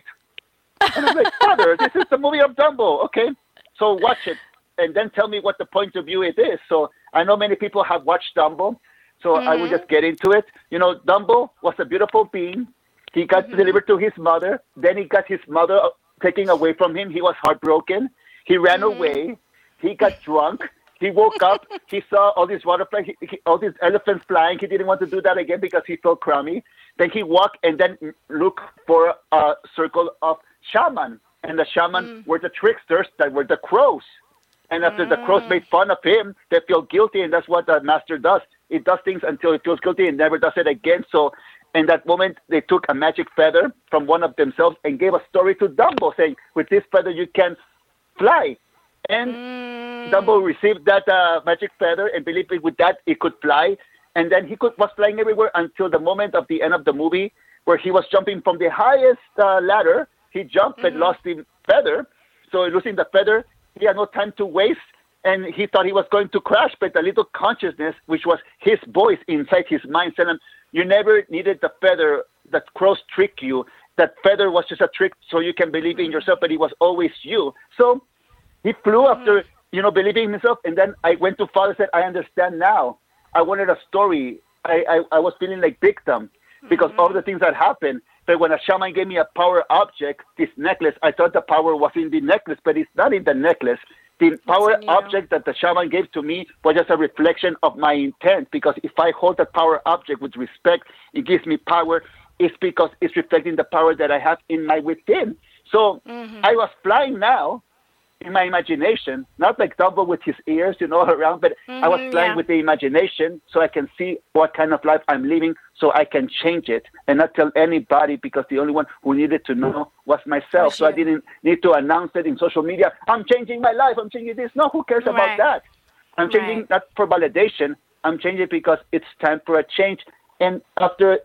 And I'm like, Father, this is the movie of Dumbo. Okay, so watch it. And then tell me what the point of view it is. So I know many people have watched Dumbo. So I will just get into it. You know, Dumbo was a beautiful being. He got delivered to his mother. Then he got his mother taken away from him. He was heartbroken. He ran away. He got drunk. He woke up. He saw all these butterflies, all these elephants flying. He didn't want to do that again because he felt crummy. Then he walked and then looked for a circle of shaman. And the shaman were the tricksters that were the crows. And after the crows made fun of him, they feel guilty. And that's what the master does. It does things until it feels guilty and never does it again. So in that moment, they took a magic feather from one of themselves and gave a story to Dumbo, saying, with this feather, you can fly. And Dumbo received that magic feather and believed with that it could fly. And then was flying everywhere until the moment of the end of the movie where he was jumping from the highest ladder. He jumped but lost the feather. So losing the feather, he had no time to waste. And he thought he was going to crash, but the little consciousness, which was his voice inside his mind, said him, you never needed the feather that crows trick you. That feather was just a trick so you can believe in yourself, but it was always you. So he flew after, believing in himself. And then I went to Father and said, I understand now. I wanted a story. I was feeling like victim because all the things that happened. But when a shaman gave me a power object, this necklace, I thought the power was in the necklace, but it's not in the necklace. The power object that the shaman gave to me was just a reflection of my intent, because if I hold the power object with respect, it gives me power. It's because it's reflecting the power that I have in my within. So I was flying now in my imagination, not like Dumbo with his ears, around, but I was flying with the imagination so I can see what kind of life I'm living so I can change it and not tell anybody, because the only one who needed to know was myself. So I didn't need to announce it in social media. I'm changing my life. I'm changing this. No, who cares about that? I'm changing not for validation. I'm changing because it's time for a change. And after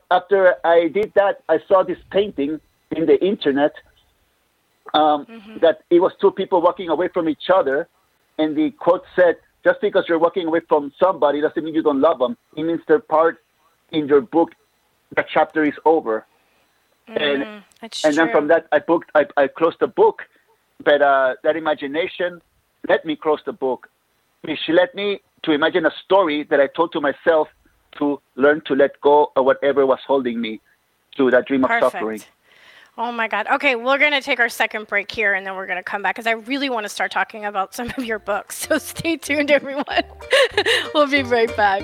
I did that, I saw this painting in the internet that it was two people walking away from each other. And the quote said, just because you're walking away from somebody doesn't mean you don't love them. It means they're part in your book. The chapter is over. And then from that, I closed the book. But that imagination let me close the book. She let me to imagine a story that I told to myself to learn to let go of whatever was holding me to that dream of suffering. Oh my God. Okay, we're going to take our second break here, and then we're going to come back because I really want to start talking about some of your books. So stay tuned, everyone. We'll be right back.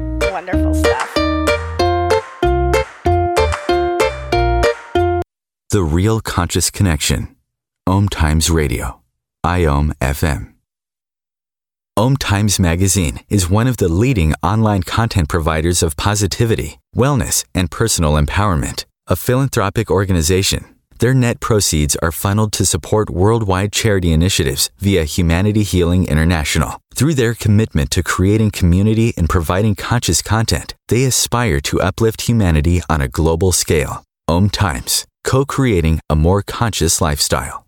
Wonderful stuff. the real conscious connection. Om Times Radio. IOM FM. Om Times Magazine is one of the leading online content providers of positivity, wellness, and personal empowerment. A philanthropic organization, their net proceeds are funneled to support worldwide charity initiatives via Humanity Healing International. Through their commitment to creating community and providing conscious content, they aspire to uplift humanity on a global scale. Om Times, co-creating a more conscious lifestyle.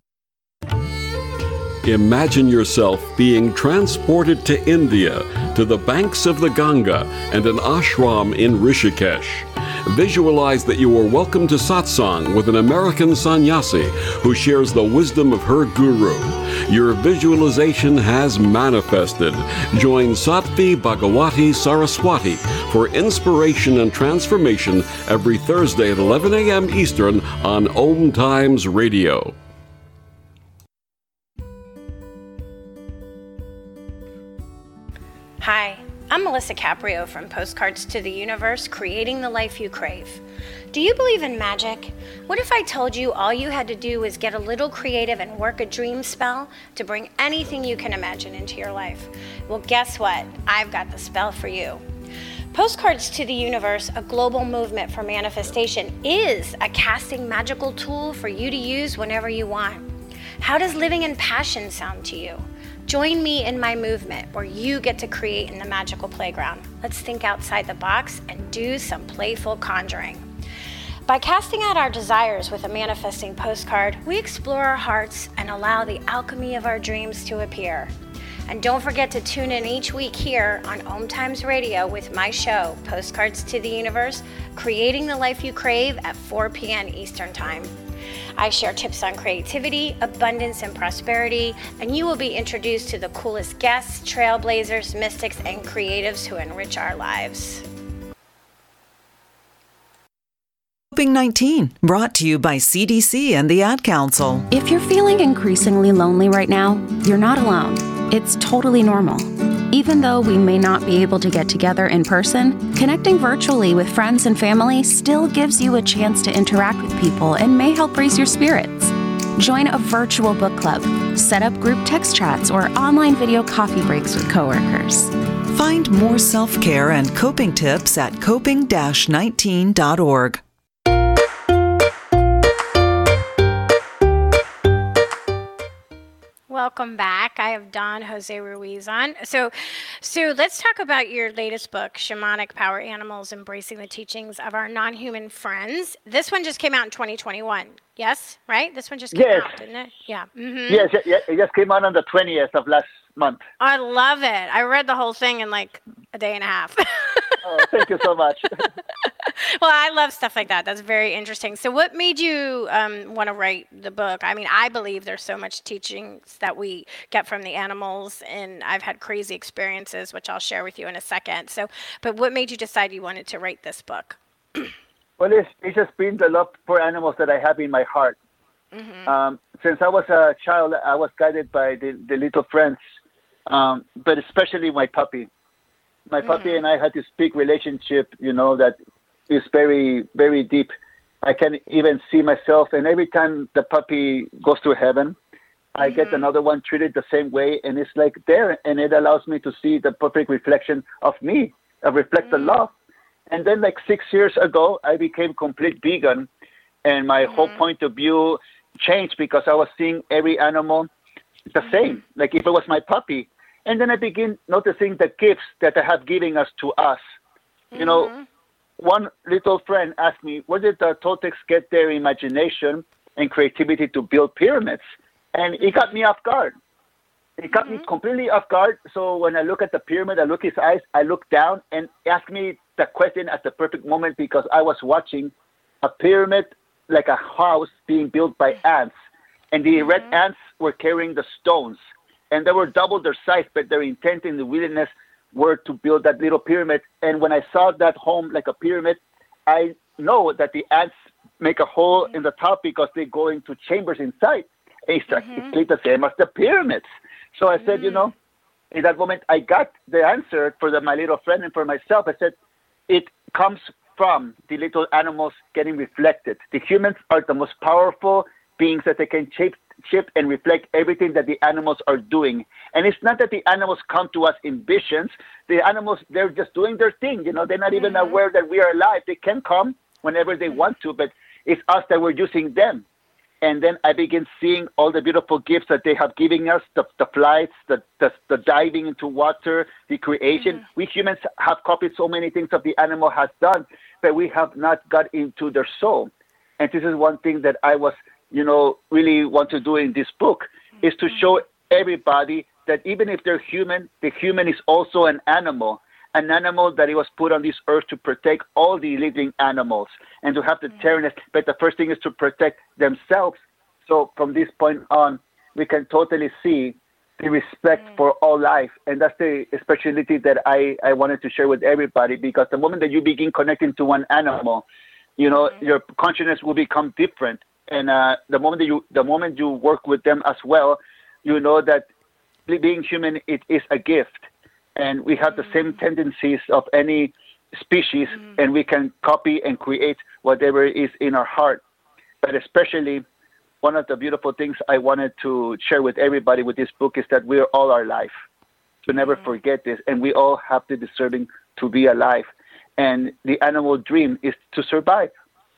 Imagine yourself being transported to India, to the banks of the Ganga and an ashram in Rishikesh. Visualize that you are welcome to satsang with an American sannyasi who shares the wisdom of her guru. Your visualization has manifested. Join Sattvi Bhagawati Saraswati for inspiration and transformation every Thursday at 11 a.m. Eastern on Om Times Radio. Hi, I'm Melissa Caprio from Postcards to the Universe, creating the life you crave. Do you believe in magic? What if I told you all you had to do was get a little creative and work a dream spell to bring anything you can imagine into your life? Well, guess what? I've got the spell for you. Postcards to the Universe, a global movement for manifestation, is a casting magical tool for you to use whenever you want. How does living in passion sound to you? Join me in my movement where you get to create in the magical playground. Let's think outside the box and do some playful conjuring. By casting out our desires with a manifesting postcard, we explore our hearts and allow the alchemy of our dreams to appear. And don't forget to tune in each week here on Om Times Radio with my show, Postcards to the Universe, creating the life you crave at 4 p.m. Eastern Time. I share tips on creativity, abundance, and prosperity, and you will be introduced to the coolest guests, trailblazers, mystics, and creatives who enrich our lives. Coping-19, brought to you by CDC and the Ad Council. If you're feeling increasingly lonely right now, you're not alone. It's totally normal. Even though we may not be able to get together in person, connecting virtually with friends and family still gives you a chance to interact with people and may help raise your spirits. Join a virtual book club, set up group text chats, or online video coffee breaks with coworkers. Find more self-care and coping tips at coping-19.org. Welcome back. I have Don Jose Ruiz on. So let's talk about your latest book, Shamanic Power Animals, Embracing the Teachings of Our Non-Human Friends. This one just came out in 2021. Yes, right? This one just came out, didn't it? Yeah. Mm-hmm. Yes, it just came out on the 20th of last month. I love it. I read the whole thing in like a day and a half. Oh, thank you so much. Well, I love stuff like that. That's very interesting. So what made you want to write the book? I mean, I believe there's so much teachings that we get from the animals, and I've had crazy experiences, which I'll share with you in a second. But what made you decide you wanted to write this book? Well, it's just been the love for animals that I have in my heart. Mm-hmm. Since I was a child, I was guided by the little friends, but especially my puppy. My puppy and I had this big relationship, that is very, very deep. I can even see myself, and every time the puppy goes to heaven, I get another one treated the same way, and it's like there, and it allows me to see the perfect reflection of me, reflect the love. And then like 6 years ago, I became complete vegan, and my whole point of view changed because I was seeing every animal the same, like if it was my puppy. And then I begin noticing the gifts that I have given us to us. One little friend asked me, where did the Toltecs get their imagination and creativity to build pyramids? And it got me off guard. It got me completely off guard. So when I look at the pyramid, I look his eyes, I look down and ask me the question at the perfect moment because I was watching a pyramid like a house being built by ants. And the red ants were carrying the stones. And they were double their size, but their intent and the willingness were to build that little pyramid. And when I saw that home like a pyramid, I know that the ants make a hole in the top because they go into chambers inside. And it's exactly the same as the pyramids. So I said, in that moment, I got the answer for my little friend and for myself. I said, it comes from the little animals getting reflected. The humans are the most powerful beings that they can shape and reflect everything that the animals are doing. And it's not that the animals come to us in visions. The animals, they're just doing their thing. They're not even aware that we are alive. They can come whenever they want to, but it's us that we're using them. And then I begin seeing all the beautiful gifts that they have given us, the flights, the diving into water, the creation. We humans have copied so many things that the animal has done, but we have not got into their soul. And this is one thing that I was, really want to do in this book, is to show everybody that even if they're human, the human is also an animal that it was put on this earth to protect all the living animals and to have the tenderness. But the first thing is to protect themselves. So from this point on, we can totally see the respect for all life. And that's the speciality that I wanted to share with everybody, because the moment that you begin connecting to one animal, your consciousness will become different. And the moment you work with them as well, you know that being human, it is a gift. And we have the same tendencies of any species, and we can copy and create whatever is in our heart. But especially, one of the beautiful things I wanted to share with everybody with this book is that we are all alive. To never forget this. And we all have the deserving to be alive. And the animal dream is to survive.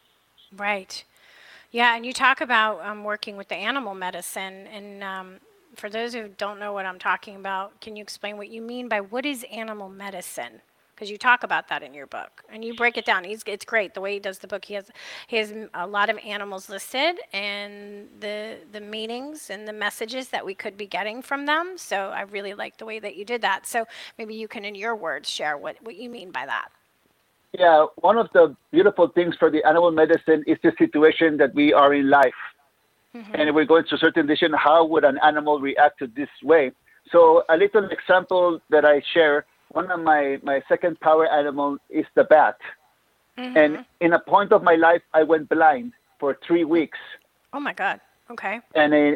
Right. Yeah, and you talk about working with the animal medicine, and for those who don't know what I'm talking about, can you explain what you mean by what is animal medicine? Because you talk about that in your book, and you break it down. It's great the way he does the book. He has a lot of animals listed, and the meanings and the messages that we could be getting from them. So I really like the way that you did that. So maybe you can, in your words, share what you mean by that. Yeah, one of the beautiful things for the animal medicine is the situation that we are in life. And if we're going through a certain condition, how would an animal react to this way? So a little example that I share, one of my second power animal is the bat. And in a point of my life, I went blind for 3 weeks. Oh, my God. Okay. And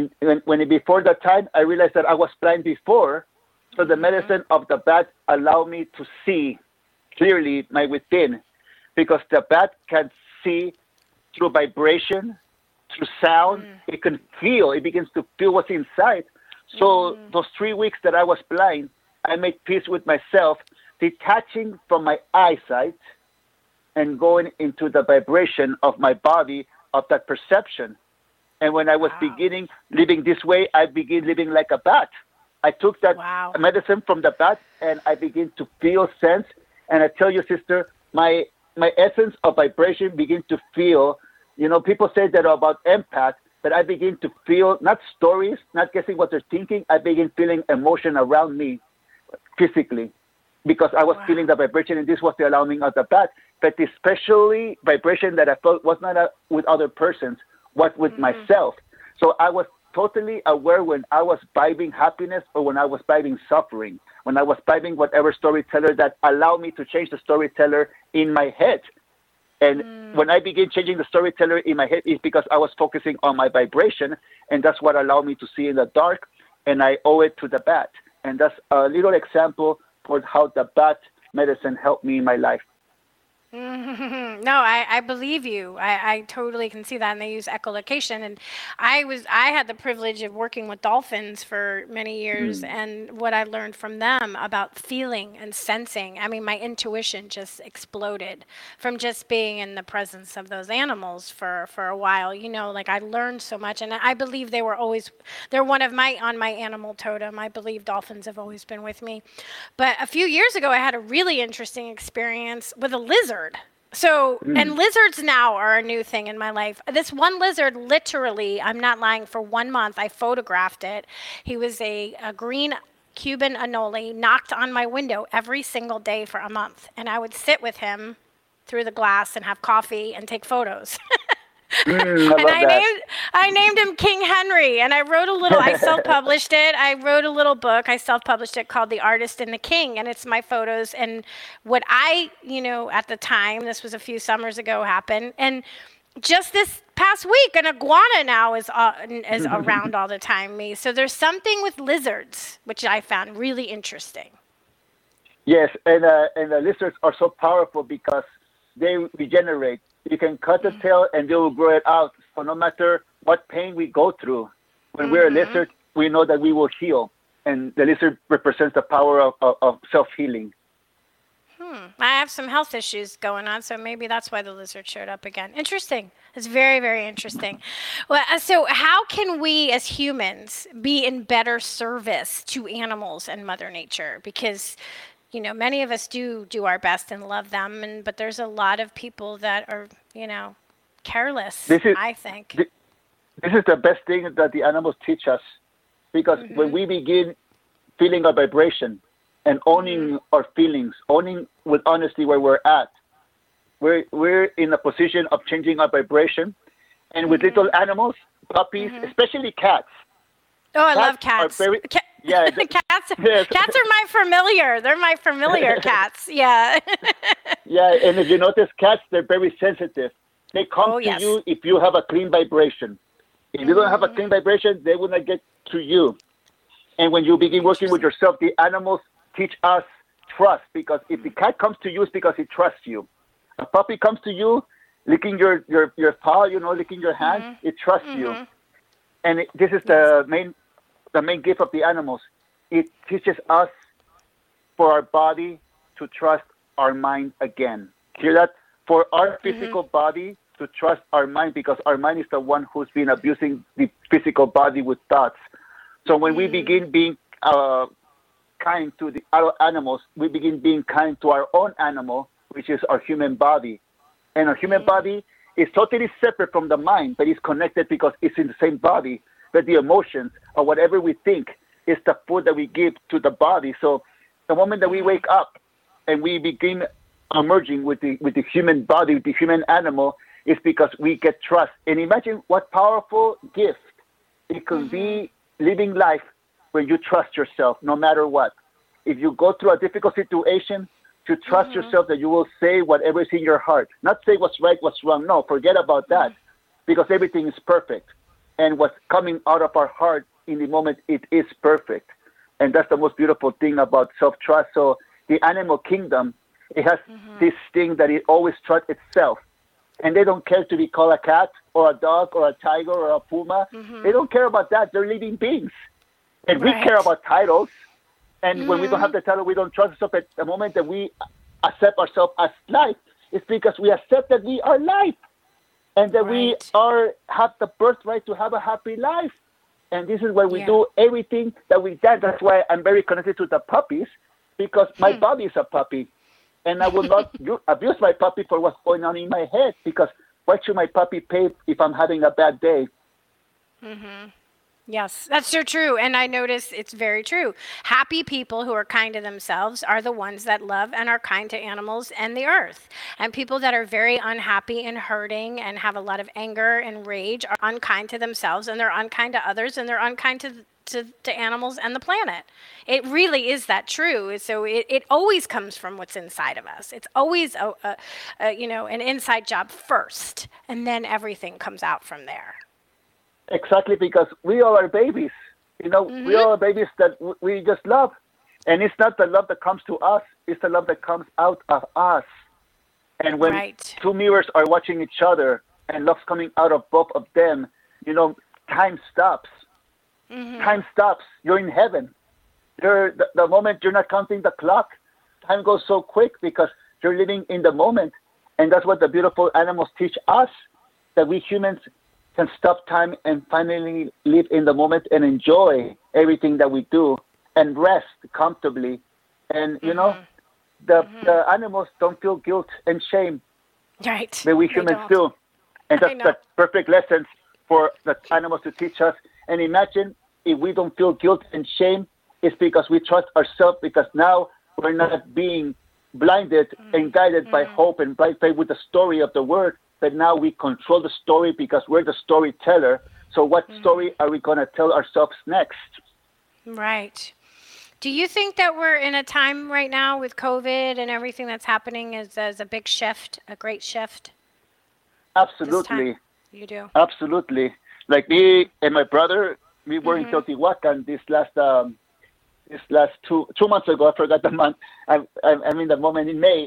before that time, I realized that I was blind before. So the medicine of the bat allowed me to see clearly my within, because the bat can see through vibration, through sound. It begins to feel what's inside. So those 3 weeks that I was blind, I made peace with myself, detaching from my eyesight and going into the vibration of my body, of that perception. And when I was beginning living this way, I began living like a bat. I took that medicine from the bat, and I began to feel sense. And I tell you, sister, my essence of vibration begin to feel. People say that about empath, but I begin to feel, not stories, not guessing what they're thinking. I begin feeling emotion around me physically, because I was feeling the vibration, and this was the allowing of the bat. But the especially vibration that I felt was not with other persons, was with myself. So I was totally aware when I was vibing happiness or when I was vibing suffering, when I was vibing whatever storyteller that allowed me to change the storyteller in my head. And when I began changing the storyteller in my head, it's because I was focusing on my vibration, and that's what allowed me to see in the dark, and I owe it to the bat. And that's a little example for how the bat medicine helped me in my life. No, I believe you. I totally can see that, and they use echolocation. And I had the privilege of working with dolphins for many years, and what I learned from them about feeling and sensing. I mean, my intuition just exploded from just being in the presence of those animals for a while. I learned so much, and I believe they're one of on my animal totem. I believe dolphins have always been with me. But a few years ago, I had a really interesting experience with a lizard. So, and lizards now are a new thing in my life. This one lizard, literally, I'm not lying, for 1 month, I photographed it. He was a green Cuban anole, knocked on my window every single day for a month. And I would sit with him through the glass and have coffee and take photos. I named him King Henry, and I self-published it. I wrote a little book. I self-published it called The Artist and the King, and it's my photos and what at the time, this was a few summers ago, happened. And just this past week, an iguana now is around all the time. So there's something with lizards, which I found really interesting. Yes, and the lizards are so powerful because they regenerate. You can cut the tail and they will grow it out. So no matter what pain we go through, when we're a lizard, we know that we will heal. And the lizard represents the power of self-healing. I have some health issues going on, so maybe that's why the lizard showed up again. Interesting. It's very, very interesting. Well, so how can we as humans be in better service to animals and Mother Nature? Because, you know, many of us do our best and love them, but there's a lot of people that are, you know, careless, I think. This is the best thing that the animals teach us, because when we begin feeling our vibration and owning our feelings, owning with honesty where we're at, we're in a position of changing our vibration. And with little animals, puppies, especially cats. Oh, I love cats. Yeah, cats are my familiar. They're my familiar cats. Yeah. Yeah, and if you notice, cats, they're very sensitive. They come to you if you have a clean vibration. If you don't have a clean vibration, they will not get to you. And when you begin working with yourself, the animals teach us trust, because if the cat comes to you, it's because it trusts you. A puppy comes to you, licking your paw, you know, licking your hand, it trusts you. And this is the main gift of the animals. It teaches us for our body to trust our mind again. Hear that? For our physical body to trust our mind, because our mind is the one who's been abusing the physical body with thoughts. So when we begin being kind to the other animals, we begin being kind to our own animal, which is our human body. And our human body is totally separate from the mind, but it's connected because it's in the same body. But the emotions or whatever we think is the food that we give to the body. So the moment that we wake up and we begin emerging with the human body, with the human animal, is because we get trust. And imagine what powerful gift it can be living life when you trust yourself, no matter what. If you go through a difficult situation, to trust yourself that you will say whatever is in your heart. Not say what's right, what's wrong. No, forget about that, because everything is perfect. And what's coming out of our heart in the moment, it is perfect. And that's the most beautiful thing about self-trust. So the animal kingdom, it has this thing that it always trusts itself. And they don't care to be called a cat or a dog or a tiger or a puma. They don't care about that. They're living beings. And we care about titles. And when we don't have the title, we don't trust ourselves. At the moment that we accept ourselves as life, it's because we accept that we are life. And that we have the birthright to have a happy life. And this is why we do everything that we do. That's why I'm very connected to the puppies, because my body is a puppy. And I will not abuse my puppy for what's going on in my head, because why should my puppy pay if I'm having a bad day? Yes, that's so true. And I notice it's very true. Happy people who are kind to themselves are the ones that love and are kind to animals and the earth. And people that are very unhappy and hurting and have a lot of anger and rage are unkind to themselves, and they're unkind to others, and they're unkind to animals and the planet. It really is that true. So it always comes from what's inside of us. It's always an inside job first, and then everything comes out from there. Exactly, because we all are babies. We all are babies that we just love. And it's not the love that comes to us, it's the love that comes out of us. And when two mirrors are watching each other and love's coming out of both of them, time stops. Time stops. You're in heaven. The moment you're not counting the clock, time goes so quick because you're living in the moment. And that's what the beautiful animals teach us, that we humans can stop time and finally live in the moment and enjoy everything that we do and rest comfortably. And, the animals don't feel guilt and shame. Right. But we humans do. And that's the perfect lessons for the animals to teach us. And imagine if we don't feel guilt and shame, it's because we trust ourselves, because now we're not being blinded and guided by hope and by faith with the story of the word. But now we control the story because we're the storyteller. So what story are we going to tell ourselves next? Right. Do you think that we're in a time right now with COVID and everything that's happening as a big shift, a great shift? Absolutely. You do? Absolutely. Like me and my brother, we were in Teotihuacan this last 2 months ago. I forgot the month. I'm in the moment in May.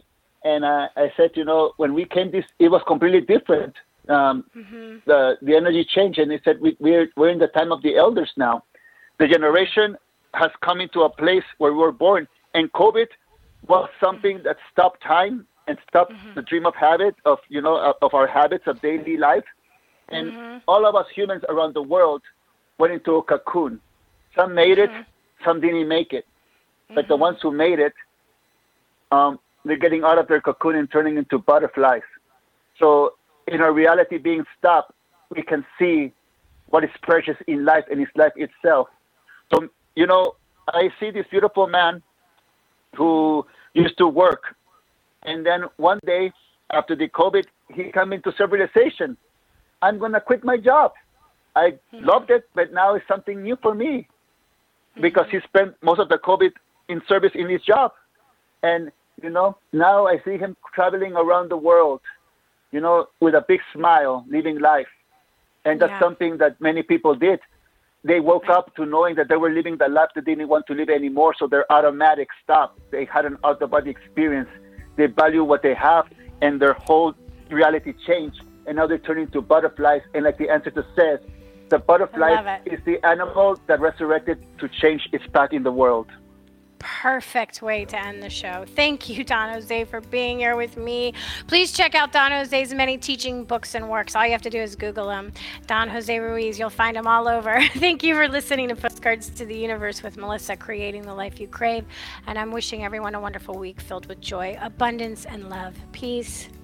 And I said, when we came it was completely different. The energy changed, and he said, we're in the time of the elders now. The generation has come into a place where we were born, and COVID was something that stopped time and stopped the dream of habit of our habits of daily life. And all of us humans around the world went into a cocoon. Some made it, some didn't make it. But the ones who made it, they're getting out of their cocoon and turning into butterflies. So in our reality being stopped, we can see what is precious in life and is life itself. So, I see this beautiful man who used to work. And then one day after the COVID, he came into self-realization. I'm going to quit my job. I loved it, but now it's something new for me because he spent most of the COVID in service in his job. And, now I see him traveling around the world, with a big smile, living life. And that's something that many people did. They woke up to knowing that they were living the life that they didn't want to live anymore, so their automatic stopped. They had an out-of-body experience. They value what they have, and their whole reality changed. And now they're turning to butterflies. And like the ancestor says, the butterfly is the animal that resurrected to change its path in the world. Perfect way to end the show. Thank you, Don Jose, for being here with me. Please check out Don Jose's many teaching books and works. All you have to do is Google him. Don Jose Ruiz. You'll find him all over. Thank you for listening to Postcards to the Universe with Melissa, creating the life you crave. And I'm wishing everyone a wonderful week filled with joy, abundance, and love. Peace.